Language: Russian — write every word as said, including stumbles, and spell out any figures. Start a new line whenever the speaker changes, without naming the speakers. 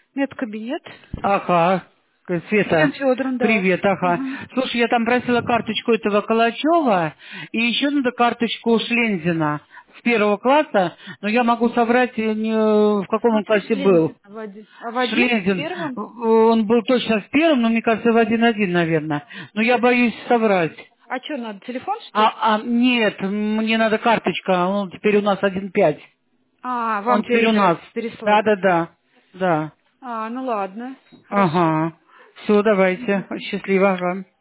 Медкабинет.
Ага,
Елена
Света,
Федоровна, да.
привет, ага.
Мгм.
Слушай, я там просила карточку этого Калачева, и еще надо карточку Шлензина с первого класса, но я могу соврать, э, не, в каком он
Какой
классе был.
Шлензин? В один? А в один? В
Шлензин,
первом?
э, он был точно в первом, но мне кажется, в один-один, наверное. Но я боюсь соврать.
А что надо, телефон, что ли?
А, а нет, мне надо карточка, он теперь у нас один пять.
А,
Он
вам
теперь у
передать,
нас.
переслать.
Да-да-да, да.
А, ну ладно, хорошо.
Ага. Все, давайте. Счастливо. Ага.